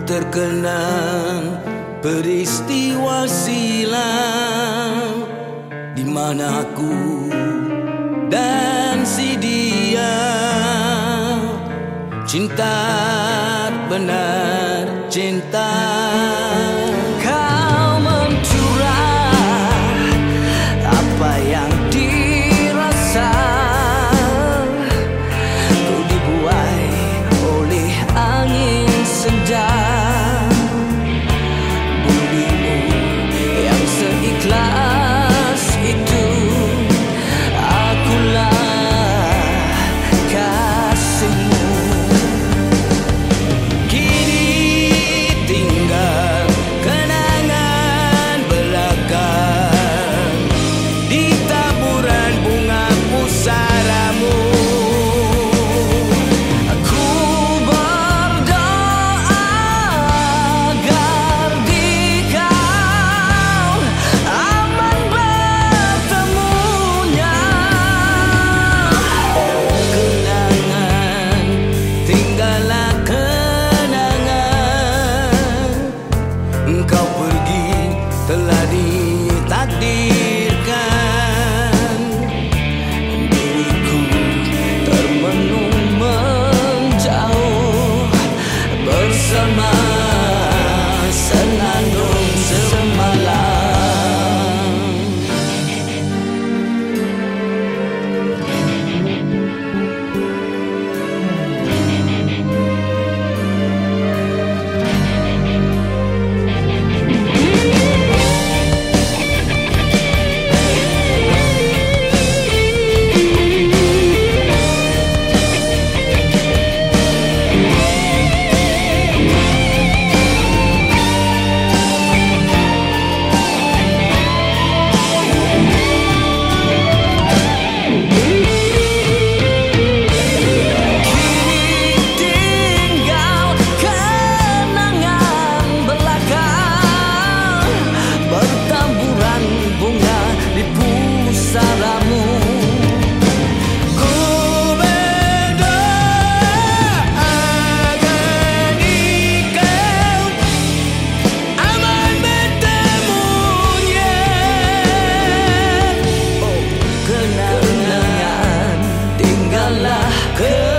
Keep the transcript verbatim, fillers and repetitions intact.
terkenang peristiwa silam di mana aku dan si dia cinta benar cinta. Kau mencurah apa yang dirasa, ku dibuai oleh angin senja. Budimu yang seikhlas itu, akulah kasihmu. Kini tinggal kenangan belakang di taburan bunga pusaramu. Aku berdoa agar di kau aman bertemunya. Kenangan tinggallah kenangan, engkau pergi telah ditakdirkan. Diriku termenung menjauh bersama senandung semalam. Kenangan tinggallah.